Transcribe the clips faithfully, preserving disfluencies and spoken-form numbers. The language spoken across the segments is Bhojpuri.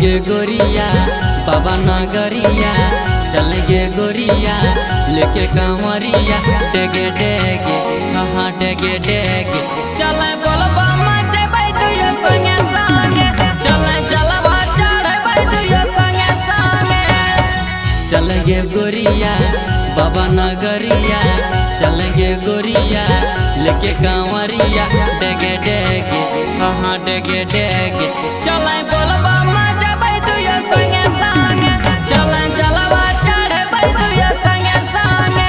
गे गोरिया बाबा नगरिया, चल गे गोरिया लेके कांवरिया। डेगे डेगे हाँ डेगे डेगे चल बोलबा मचे भाई तुयो संगे संगे, चल जलवा चढ़े भाई तुयो संगे संगे। चल गे गोरिया बाबा नगरिया, चल गे गोरिया लेके कांवरिया। डेगे डेगे हाँ डेगे डेगे चल बोलबा मचे भाई तुयो संगे संगे, चल जलवा चढ़े भाई तुयो संगे संगे।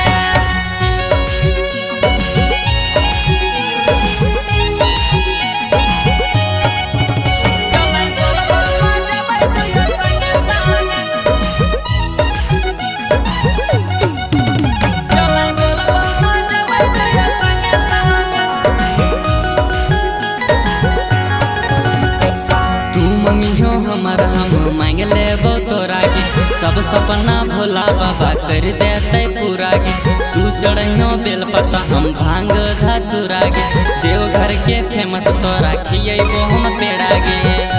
हमारा हम मांग लेबो तोरा के, सब सपना भोला बाबा कर देते पूरा गे। तू चढ़ियो बेलपत्ता हम भांग धतुरा गे, देवघर के फेमस तोरा खियेबो हम पेड़ा गे।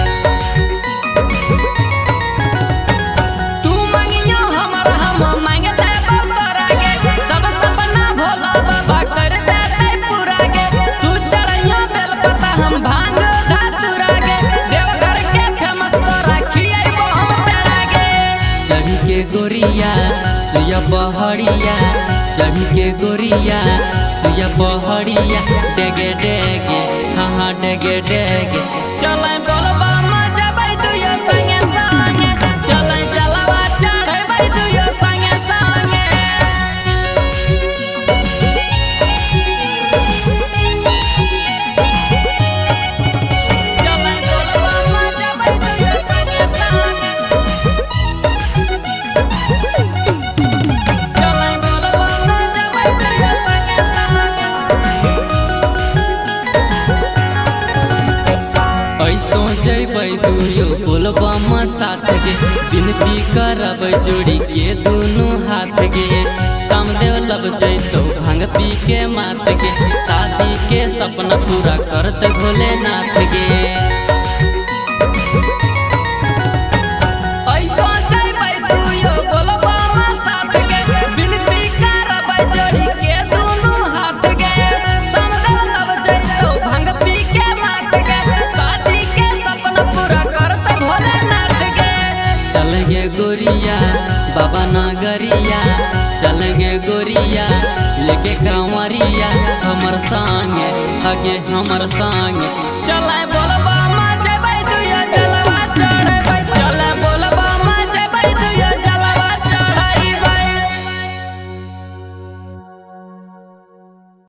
तू मांगियो हमारा हम मांग लेबो तोरा के, सब सपना भोला बाबा कर देते पूरा गे। तू चढ़ियो बेलपत्ता हम भांग धतुरा गे, देवघर के फेमस तोरा खियेबो हम पेड़ा गे। चढ़ के गोरिया सुया पहाड़िया, चढ़ के गोरिया सुया पहाड़िया। डेगे डेगे हाँ डेगे डेगे चल बोलबा मजा भाई तुयो संगे संगे, चल जलवा चढ़े भाई तुयो संगे संगे। चल बोलबा मजा भाई तुयो संगे संगे, ऐसो जैबै दुयो बोलबा साथ गे। विनती करब जोड़ी के दोनों हाथ गे, सामदेव लब जैतो भांग पी के मात गे। शादी के सपना पूरा करत भोलेनाथ गे। ऐसो जैबै दुयो बोलबा साथ गे, विनती करब जोड़ी के दोनों हाथ गे। सामदेव लब जैतो भांग पी के मात गे, शादी के सपना पूरा करत भोलेनाथ गे। चल गे गोरिया बाबा नगरिया, चल गे गोरिया लेके कांवरिया। हमर संगे हगे हमर संगे चल